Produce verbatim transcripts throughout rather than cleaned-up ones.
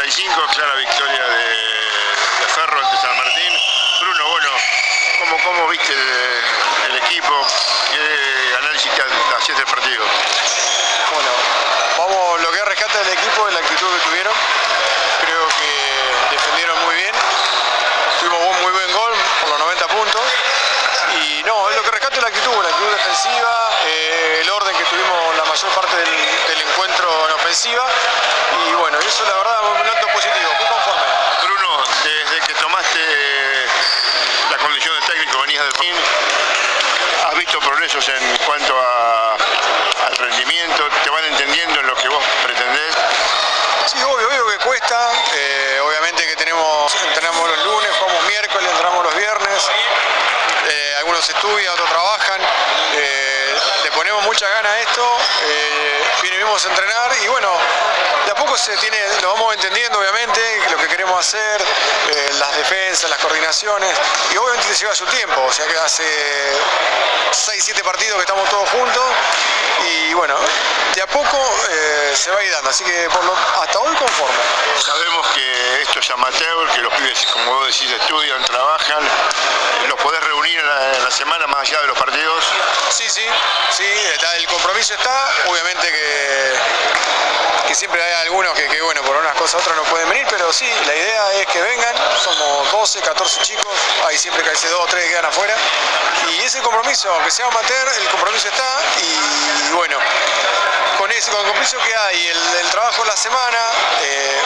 y cinco, clara victoria de, de Ferro ante San Martín. Bruno, bueno, ¿cómo, cómo viste el, el equipo? ¿Qué análisis te hacías del partido? Bueno, vamos, lo que rescata del equipo es la actitud que tuvieron. Creo que defendieron muy bien. Tuvimos un muy buen gol por los noventa puntos. Y no, es lo que rescata la actitud, la actitud defensiva, eh, el orden que tuvimos la mayor parte del, del encuentro en ofensiva. Y bueno, eso la verdad es un alto positivo, muy conforme. Bruno, desde que tomaste la condición de técnico, venías del fin, ¿has visto progresos en cuanto a, al rendimiento? ¿Te van entendiendo en lo que vos pretendés? Sí, obvio, obvio que cuesta. Eh, obviamente que tenemos, entrenamos los lunes, jugamos miércoles, entrenamos los viernes. Eh, algunos estudian, otros trabajan. Eh, le ponemos mucha gana a esto. Eh, vinimos a entrenar y bueno, de a poco se tiene, lo vamos entendiendo obviamente, lo que queremos hacer, eh, las defensas, las coordinaciones, y obviamente te lleva su tiempo, o sea que hace seis siete partidos que estamos todos juntos y bueno, de a poco eh, se va a ir dando, así que por lo, hasta hoy conforme. Sabemos que esto es amateur, que los pibes, como vos decís, estudian, trabajan, ¿los podés reunir en la, en la semana más allá de los partidos? Sí, sí, sí, está, el compromiso está, obviamente que, que siempre hay algunos que, que bueno, por unas cosas u otras no pueden venir, pero sí, la idea es que vengan, somos doce, catorce chicos, hay siempre que hay dos o tres que quedan afuera, y ese compromiso, aunque sea amateur, el compromiso está, y, y bueno, con ese con el compromiso que hay, el, el trabajo en la semana, eh,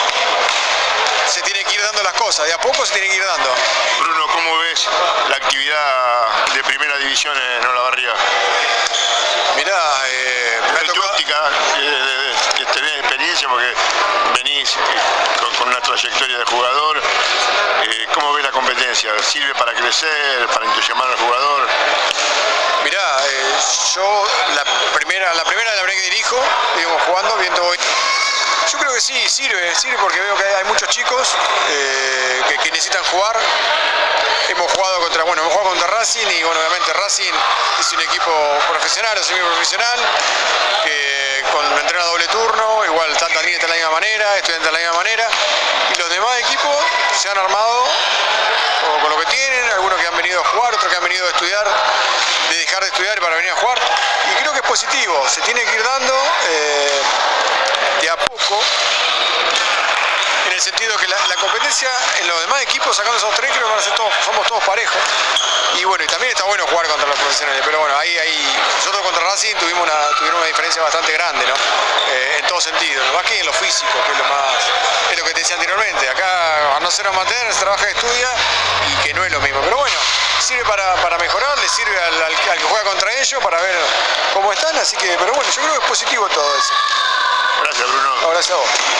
se tiene que ir dando las cosas, de a poco se tiene que ir dando. Bruno, ¿cómo ves la actividad de primera división en Olavarría? Mirá, eh, me ha tu tocado... óptica, eh, que tenés experiencia porque venís eh, con, con una trayectoria de jugador, eh, ¿cómo ves la competencia? ¿Sirve para crecer, para entusiasmar al jugador? Mirá, eh, yo la primera, la primera la verdad que dirijo, digamos, jugando, viendo hoy. Yo creo que sí, sirve, sirve porque veo que hay muchos chicos eh, que, que necesitan jugar. Hemos jugado contra, bueno, hemos jugado contra Racing y bueno, obviamente Racing es un equipo profesional, o semiprofesional, que con entrena doble turno, igual Santa Línea está de la misma manera, Estudiantes de la misma manera, y los demás equipos se han armado o con lo que tienen, algunos que han venido a jugar, otros que han venido a estudiar, de dejar de estudiar para venir a jugar, y creo que es positivo, se tiene que ir dando eh, de a poco, en el sentido que la, la competencia en los demás equipos, sacando esos tres, creo que van a ser todos, somos todos parejos. Y bueno, y también está bueno jugar contra los profesionales, pero bueno, ahí, ahí nosotros contra Racing tuvimos una, tuvimos una diferencia bastante grande, ¿no? Eh, en todo sentido, más que en lo físico, que es lo más, es lo que te decía anteriormente. Acá, a no ser amateur, se trabaja y estudia, y que no es lo mismo. Pero bueno, sirve para, para mejorar, le sirve al, al, al que juega contra ellos para ver cómo están, así que, pero bueno, yo creo que es positivo todo eso. Gracias, Bruno. Gracias a vos.